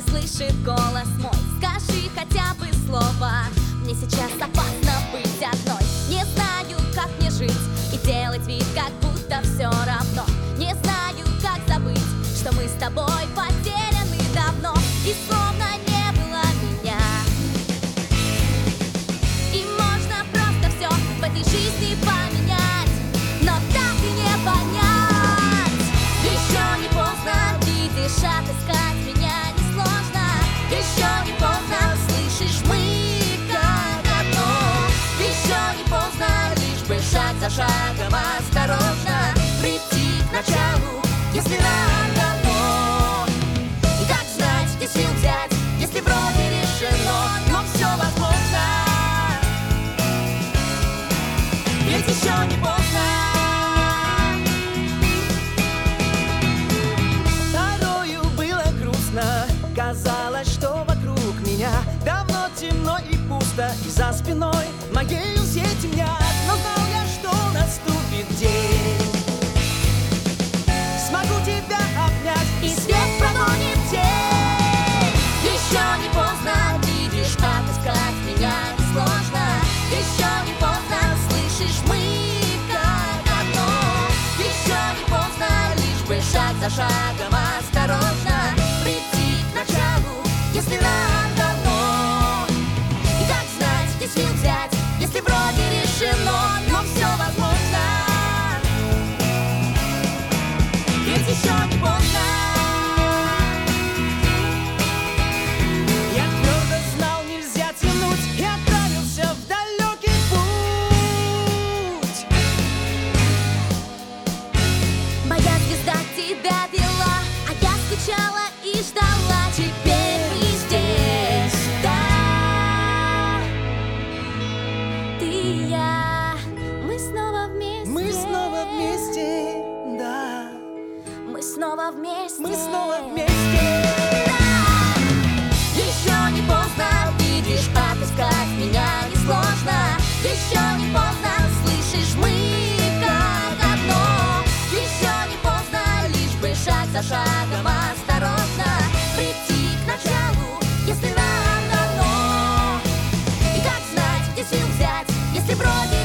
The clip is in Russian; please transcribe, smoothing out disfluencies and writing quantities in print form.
слышит голос мой. Скажи хотя бы слово, мне сейчас опасно быть одной. Не знаю, как мне жить и делать вид, как будто все равно. Не знаю, как забыть, что мы с тобой потеряны давно. И словно не было меня. И можно просто все в этой жизни поменять, но так и не понять. Еще не поздно, видишь, отыскать меня несложно. Еще не поздно, слышишь, мы как одно. Еще не поздно, лишь бы шаг за шагом осторожно прийти к началу, если нам дано. И как знать, где сил взять, если вроде решено, но все возможно. Ведь еще не поздно. Порою было грустно, казалось, что вокруг меня давно темно и пусто, и за спиной моей все темнят. Но знал я, что наступит день, смогу тебя обнять, И свет прогонит тень. Еще не поздно, видишь, отыскать меня несложно. Еще не поздно, слышишь, мы как одно. Еще не поздно, лишь бы шаг за шагом осторожно прийти к началу, если нам дано. И как знать, где сил взять, если вроде решено, но все возможно. Ведь еще не поздно. я твердо знал, нельзя тянуть, и отправился в далекий путь. Моя звезда тебя вела, а я скучала и ждала. Теперь мы здесь, да. Ты и я, мы снова вместе. Мы снова вместе, да, Мы снова вместе. мы снова вместе. Еще не поздно, видишь, отыскать меня несложно. Еще не поздно, слышишь, мы как одно. Еще не поздно, лишь бы шаг за шагом осторожно прийти к началу, если нам дано. И как знать, где сил взять, если вроде